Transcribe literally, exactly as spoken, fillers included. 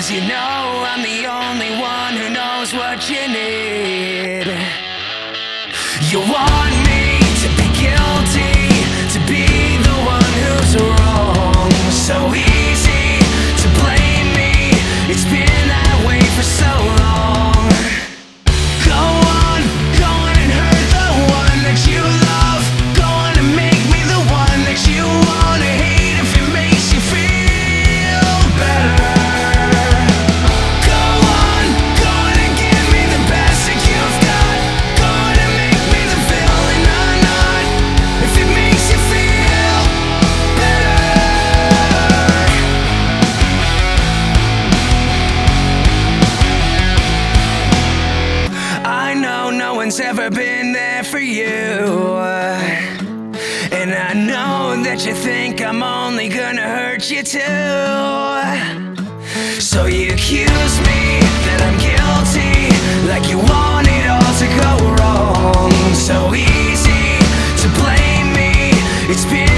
'Cause you know I'm the only one who knows what you need. You want me to be guilty, to be the one who's wrong. So easy to blame me, it's been that way for so long. Go on, go on and hurt the one that you love. Go on and make me the one that you wanna hate if it makes you feel better. Go on, go on and give me the best that you've got. Go on and make me the villain I'm not, if it makes you feel better. I know no one's ever been there for you, and I know that you think I'm only gonna hurt you too. So you accuse me that I'm guilty, like you want it all to go wrong. So easy to blame me, it's been